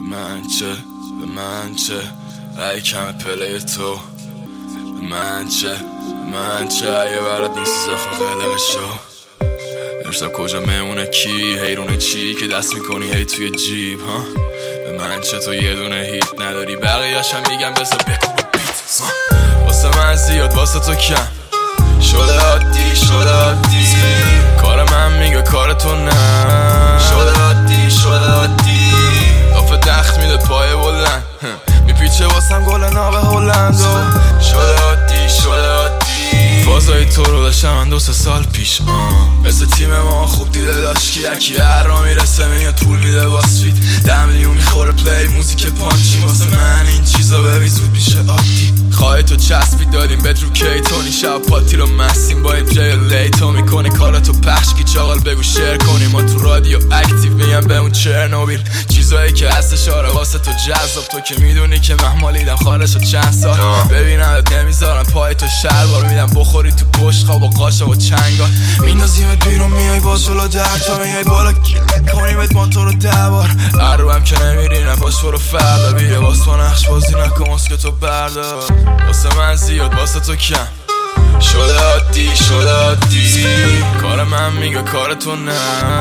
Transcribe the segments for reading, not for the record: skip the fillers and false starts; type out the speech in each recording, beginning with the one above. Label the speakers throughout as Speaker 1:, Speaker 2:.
Speaker 1: به من چه ای کم پلی تو به من چه ای برات نیست زخم قلق شو امشب کجا میمونه کی حیرونه چی که دست میکنی هی توی جیب ها به من چه تو یه دونه هیت نداری بقیه‌اش هم میگم بذار بکن بیت واسه من زیاد واسه تو کم شده عادی کار من میگه کار تو نه شده عادی دافه دخت میده پای بلند میپیچه واسم گل ناب هلند شده عادی فازای تو رو داشتم من 2-3 سال پیش مثل تیم ما خوب دیده داشت که یکی هر را میرسه میاد پول میده واسفید 10 میلیون میخوره پلی موزیک پانچی واسه من این چیزا ببین زود میشه عادی خواهی تو چسبی دادیم بد رو کی تونی شب پاتی رو مستیم با این جای لیتو میکنه کاراتو پخش کی چاقال بگو شیر کنیم ما تو رادیو اکتیو میگم به اون چرنوبیل چیزایی که هستش آره واسه تو جذاب تو که میدونی که محمالیدم خارج چند سال ببینمت نمیذارم پای تو شلوار میدم بخوری تو پشت خواب و قاشق و چنگال میندازیمت بیرون میای باز جلو در تا میای بالا کنیمت ما تو رو 10 بار هر هم که نمیری نپاش برو فردا بیا باز تو نقش بازی نکن مسکه تو بردار واسه من زیاد واسه تو کم شده عادی کار من میگه کار تو نه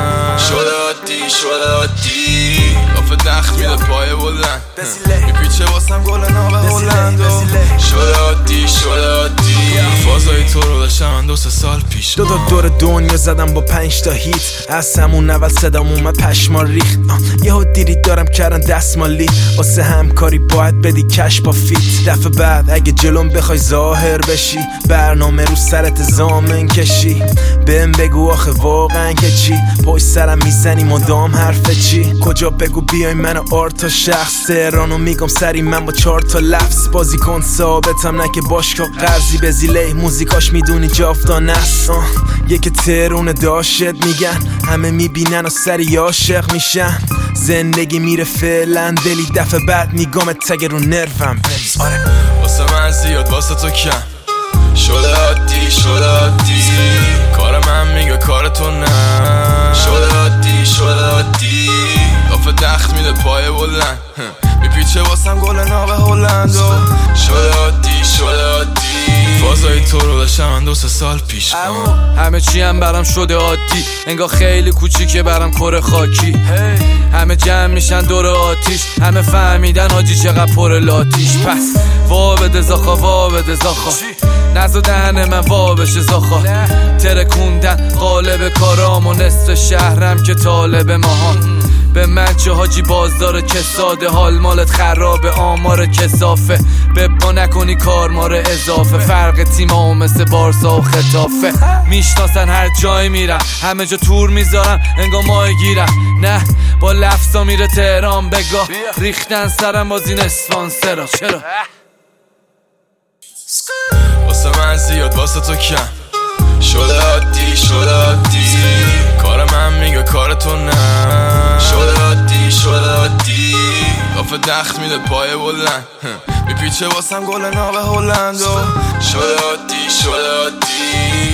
Speaker 1: شده عادی دافه دخت میده پای بلند میپیچه واسم گل ناب هلند شده عادی فازای تو رو داشتم من 2-3 سال پیش
Speaker 2: دو دور دنیا زدم با 5 تا هیت از همون اول صدام اومد پشما ریخت یهو دیدی دارم کردن دستمالی واسه همکاری باید بدی کش با فیت دفعه بعد اگه جلوم بخوای ظاهر بشی برنامه رو سرت زامن کشی بهم بگو آخه واقعا که چی پشت سرم میزنی مدام حرف چی کجا بگو بیای منو آرتا شخص تهرانو میگم سری من با 4 تا لفظ بازی کن ثابتم نه که باشگاه قرضی به زیله موزیکاش میدونی جافتانه است یکی ترونه داشت میگن همه میبینن و سری عاشق میشن زندگی میره فعلا دلی دفعه بعد میگم تگ رو نروم
Speaker 1: آره واسه من زیاد واسه تو کم شده عادی کار من میگه کار تو نه شده عادی دافه دخت میده پای بلند میپیچه واسم گل ناب هلند شده عادی فازای تو رو داشتم من 2-3 سال پیش
Speaker 3: همه چی هم برام شده عادی انگار خیلی کوچیکه برام کره خاکی همه جمع میشن دور آتیش همه فهمیدن حاجی چقدر پر لاتیش پس وا بده زاخا نزو دهن من وا بشه زاخا ترکوندن قالب کارام و نصف شهرم که طالب ماهان به من چه حاجی بازدار کساده حال مالت خرابه آمار کسافه ببا نکنی کارمار اضافه فرق تیمام مثل بارسا و خطافه میشناسن هر جای میرم همه جا تور میذارم انگار ماه گیرم نه با لفظا میره تهران بگاه ریختن سرم باز این اسپانسرا چرا
Speaker 1: واسه من زیاد واسه تو کم شده عادی کار من میگه کار تو نه شده عادی دافه دخت میده پای بلند میپیچه واسم گل ناب هلند شده عادی